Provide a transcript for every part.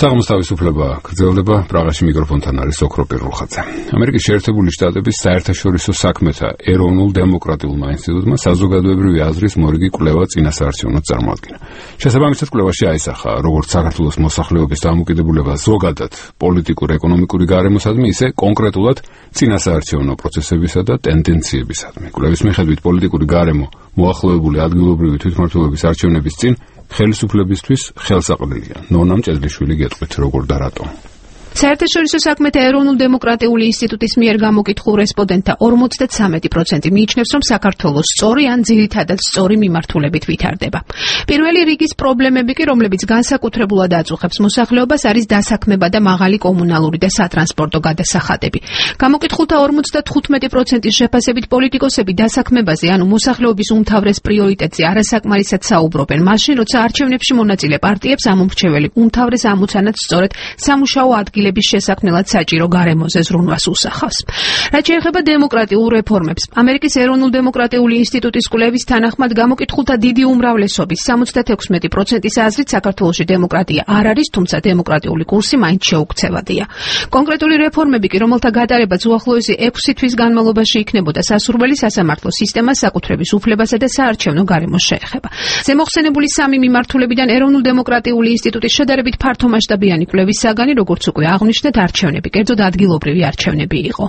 საღამოს თავისუფლება გრძელდება. პრაღაში მიკროფონთან არის ოქრო პირრუხაძე. ამერიკის შეერთებული შტატების საერთაშორისო საქმეთა ეროვნულ დემოკრატიულმა ინსტიტუტმა საზოგადოებრივი აზრის მორიგი კვლევა წინასაარჩევნოდ წარმოადგინა. შესაბამისად კვლევაში აისახა, როგორც საქართველოს მოსახლეობის დამოკიდებულება ზოგადად პოლიტიკური, ეკონომიკური გარემოსადმი, ისე კონკრეტულად წინასაარჩევნო პროცესებისა და ტენდენციებისადმი. კვლევის მიხედვით პოლიტიკური გარემო მოახლოებული ადგილობრივი თვითმმართველობის არჩევნების წინ ხელისუფლებისთვის ხელსაყრელია. ნონა მჭედლიშვილი გეტყვით როგორ და რატომ. საერთაშორისო საქმეთა ეროვნულ დემოკრატიული ინსტიტუტის მიერ გამოკითხულ რესპონდენტთა 53% მიიჩნევს, რომ საქართველოს სწორი ან ძირითადად სწორი მიმართულებით ვითარდება. პირველი რიგის პრობლემები კი, რომლებიც განსაკუთრებულად აწუხებს მოსახლეობას, არის დასაქმება და მაღალი კომუნალური და სატრანსპორტო გადასახადები. გამოკითხულთა 55%-ის შეფასებით პოლიტიკოსები დასაქმებაზე, ანუ მოსახლეობის უმთავრეს პრიორიტეტზე არასაკმარისად საუბრობენ, მაშინ როცა არჩევნებში მონაწილე პარტიებს ამ უმრჩეველი უმთავრეს ამოცანად სწორედ სამუშაო ადგილების შესაქმნელად საჭირო გარემოზე ზრუნვას უსახავს. რაც შეეხება დემოკრატიულ რეფორმებს, ამერიკის ეროვნულ დემოკრატიული ინსტიტუტის კვლევის თანახმად გამოკითხულთა დიდი უმრავლესობის 76%-ის აზრით საქართველოში დემოკრატია არ არის, თუმცა დემოკრატიული კურსი მაინც შეუქცევადია. კონკრეტული რეფორმები კი, რომელთა გატარებაც უახლოესი 6 თვის განმავლობაში იქნებოდა სასურველი, სასამართლო სისტემას, საკუთრების უფლებასა და საარჩევნო გარემოს შეეხება. ზემოხსენებული სამი მიმართულებიდან ეროვნულ დემოკრატიული ინსტიტუტის შედარებით ფართომასშტაბიანი კვლევის საგანი, როგორც უკვე აღნიშნეთ, არჩევნები, კერძოდ ადგილობრივი არჩევნები იყო.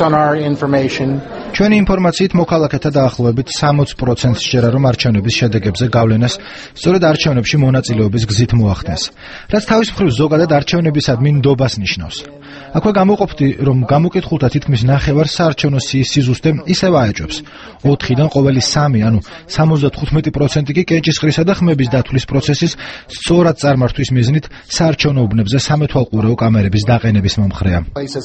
ჩვენი ინფორმაციით მოქალაქეთა დაახლოებით 60% შეერა, რომ არჩევნების შედეგებზე გავლენას სწორედ არჩევნებში მონაწილეობის გზით მოახდენს, რაც თავის მხრივ ზოგადად არჩევნებისადმი ნდობას ნიშნავს. აქვე გამოყოფდი, რომ გამოკითხულთა თითქმის ნახევარ საარჩევნო სიის სიზუსტე ისევ აეჭვებს. 4-დან ყოველი 3, ანუ 75% კი კენჭისყრისა და ხმების დათვლის პროცესის სწორად წარმართვის მიზნით საარჩევნო უბნებზე სამეთვალყურეო კამერების დაყენების მომხრეა.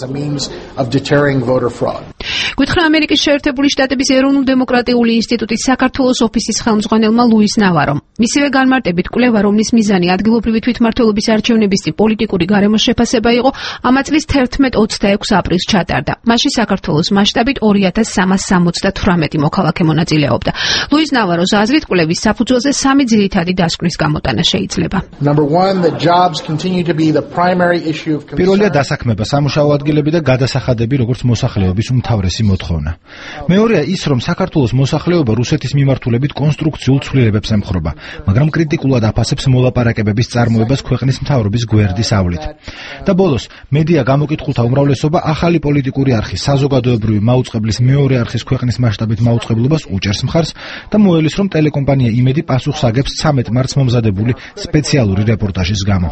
გითხრა ამერიკის შეერთებული შტატების ეროვნულ დემოკრატიული ინსტიტუტის საქართველოს ოფისის ხელმძღვანელმა ლუის ნავარომ. მისივე განმარტებით კვლევა, რომლის მიზანი ადგილობრივი თვითმმართველობის არჩევნების წინ პოლიტიკური გარემოს შეფასება იყო, ამ წლის 11-26 აპრილს ჩატარდა. მაშინ საქართველოს მასშტაბით 2378 მოქალაქე მონაწილეობდა. ლუის ნავაროს აზრით, კვლევის საფუძველზე 3 ძირითადი დასკვნის გამოტანა შეიძლება. პირველია დასაქმება, სამუშაო ადგილები და გადასახადები, როგორც მოსახლეობის უმთავრესი მოთხოვნა. მეორეა ის, რომ საქართველოს მოსახლეობა რუსეთის მიმართულებით კონსტრუქციულ ცვლილებებს ემხრობა, მაგრამ კრიტიკულად აფასებს მოლაპარაკებების წარმოებას ქვეყნის მთავრობის გვერდის ავლით. და ბოლოს, მედია გამოკითხულთა უმრავლესობა ახალი პოლიტიკური არხის, საზოგადოებრივი მაუწყებლის მეორე არხის ქვეყნის მასშტაბით მაუწყებლობას უჭერს მხარს და მოელის, რომ ტელეკომპანია იმედი პასუხს აგებს 13 მარტს მომზადებული სპეციალური რეპორტაჟის გამო.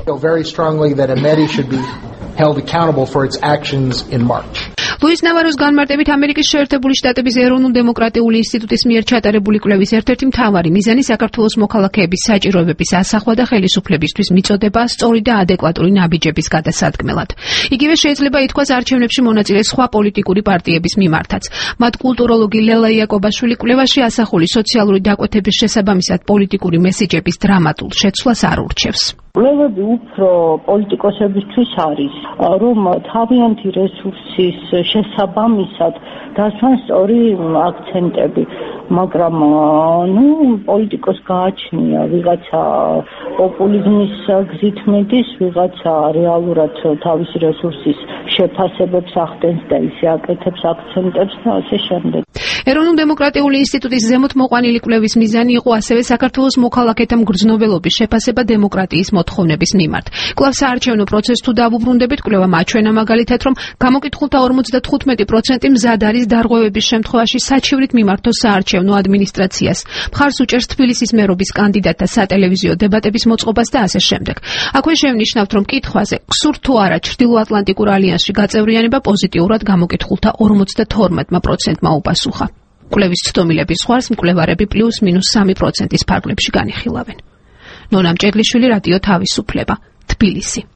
ლუის ნავაროს განმარტებით ამერიკის შეერთებული შტატების ეროვნულ დემოკრატიული ინსტიტუტის მიერ ჩატარებული კვლევის ერთ-ერთი მთავარი მიზანი საქართველოს მოქალაქეების საჭიროებების ასახვა და ხელისუფლებისთვის მიწოდება სწორი და ადეკვატური ნაბიჯების გადასადგმელად. იგივე შეიძლება ითქვას არჩევნებში მონაწილე სხვა პოლიტიკური პარტიების მიმართაც. მათ კულტუროლოგი ლელა იაკობაშვილი კვლევაში ასახული სოციალური დაკვეთების შესაბამისად პოლიტიკური მესიჯების დრამატულ შეცვლას არ ურჩევს. კვლევები უფრო პოლიტიკოსებისთვის არის, რომ თავიანთი რესურსის შესაბამისად დასვან სწორი აქცენტები, მაგრამ პოლიტიკოს გააჩნია ვიღაცა პოპულიზმის გზით მიდის, ვიღაცა რეალურად თავისი რესურსის შეფასებებს ახდენს და ისე აკეთებს აქცენტებს და ასე შემდეგ. ეროვნულ დემოკრატიული ინსტიტუტის ზემოთ მოყვანილი კვლევის მიზანი იყო ასევე საქართველოს მოქალაქეთა მგრძნობელობის შეფასება დემოკრატიის მოთხოვნების მიმართ. კვლავ საარჩევნო პროცესს თუ დავუბრუნდებით, კვლევა მაჩვენა მაგალითად, რომ გამოკითხულთა 55% მზად არის დარღვევების შემთხვევაში საჩივრით მიმართოს საარჩევნო ადმინისტრაციას. მხარს უჭერს თბილისის მერობის კანდიდატთა სატელევიზიო დებატების მოწყობას და ასე შემდეგ. აქვე შევნიშნავთ, რომ კითხვაზე გსურთ თუ არა ჩრდილოატლანტიკურ ალიანსში გაწევრიანება პოზიტიურად გამოკითხულთა 52%-მა უპასუხა. კვლევის ცდომილების ზღვარს მკვლევარები +-3%-ის ფარგლებში განიხილავენ. ნონა მჭედლიშვილი, რადიო თავისუფლება, თბილისი.